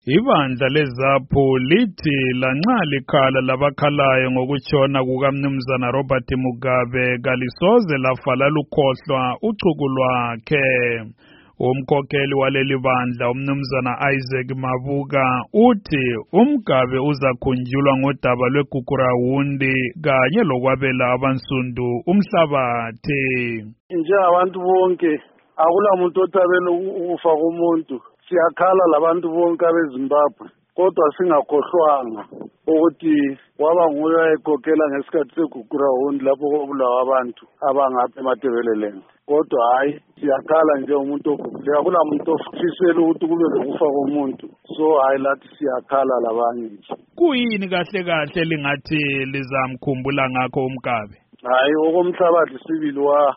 Ibandla leZAPHU lithi lanxa likhala labakhalayo ngokutshona kukaMnumzana Robert Mugabe kalisoze lavala lukhohlwa uchuku lwakhe. Umkhokheli waleli bandla uMnumzana Isaac Mabuka uthi uMgabe uzakhunjulwa ngodaba lweGugurawundi kanye lokwabela abansundu umhlabathi. Njengabantu bonke akulamuntu othabela ukufa komuntu. Siyakhala labantu bonke abeZimbabwe kodwa singakhohlwanga ukuthi waba nguye ayekhokhela ngesikhathi segugurawundi lapho kwabulawa abantu abangapha eMatebeleland. Kodwa hayi siyakhala nje umuntu oguguleyo, akulamuntu ofisela ukuthi kube lokufa komuntu. So hayi lathi siyakhala labanye nje. Kuyini kahle kahle lingathi lizamkhumbula ngakho uMgabe? Hayi okomhlabathi sibili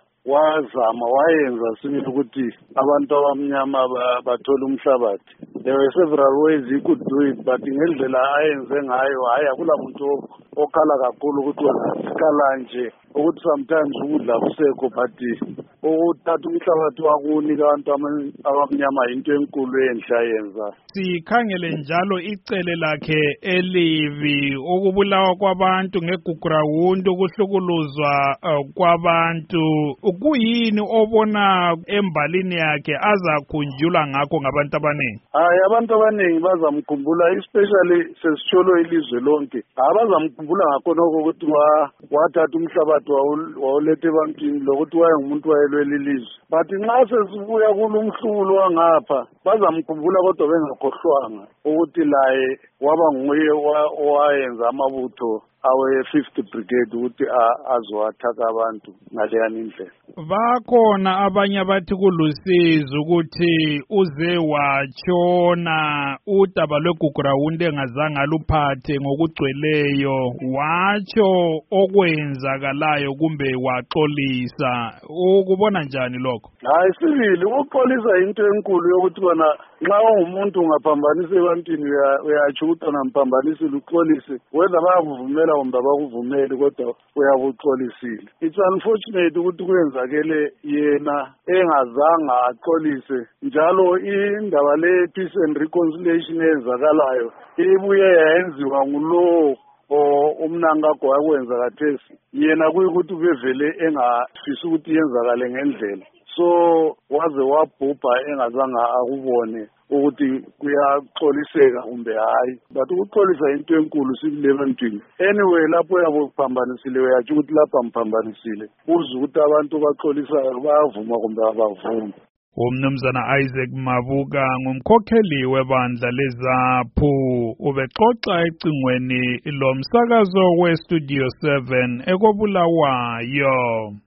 wazama wayenza sibili ukuthi abantu abamnyama bathole umhlabathi. There were several ways he could do it, but ngendlela ayenze ngayo hayi akulamuntu okhala kakhulu ukuthi wena sikhala nje ukuthi sometimes ukudla kusekho, but ukuthatha umhlabathi wakunika abantu abamnyama into enkulu enhla yenza. Sikhangele njalo icele lakhe elibi ukubulawa kwabantu ngeGugurawundi, ukuhlukuluzwa kwabantu. Kuyini obona embalini yakhe azakhunjulwa ngakho ngabantu abaningi? Hayi abantu abaningi bazamkhumbula, especially sesitsholo ilizwe lonke. Abazamkhumbula ngakho noko ukuthi wathatha umhlabathi wawuletha ebantwini lokuthi wayengumuntu wayelwela ilizwe. But nxa sesibuya kulumhlubulo wangapha bazamkhumbula kodwa bengakhohlwanga ukuthi laye waba nguye owayenza amabutho awe-5th Brigade ukuthi azowathaka abantu ngaleyani indlela. Bakhona abanye abathi kulusizi ukuthi uze watshona udaba lweGugurawundi engazange aluphathe ngokugcweleyo, watsho okwenzakalayo kumbe waxolisa. Ukubona njani lokho? Hayi sibili, ukuxolisa into enkulu yokuthi bona nxa ungumuntu ungaphambanisa ebantwini uyatsho ukuthi unamphambanisile uxolise, whether bayakuvumela kumbe abakuvumeli kodwa uyabuxolisile. It's unfortunate ukuthi kwenzakele yena engazange axolise. Njalo indaba le peace and reconciliation eyenzakalayo ibuye yayenziwa ngulowo umnankagwa wakwenza kathesi, yena kuyikuthi ubevele engafisi ukuthi yenzakale ngendlela. So waze wabhubha engazange akubone ukuthi kuyaxoliseka kumbe hayi, but ukuxolisa into enkulu sibile ebantwini. Anyway lapho yabo kuphambanisile uyatsho ukuthi lapha mphambanisile uze ukuthi abantu baxolisayo bayavuma kumbe abavumi. UMnumzana Isaac Mabuka ngumkhokheli webandla leZAPHU ubexoxa ecingweni lomsakazo weStudio 7 ekobulawayo.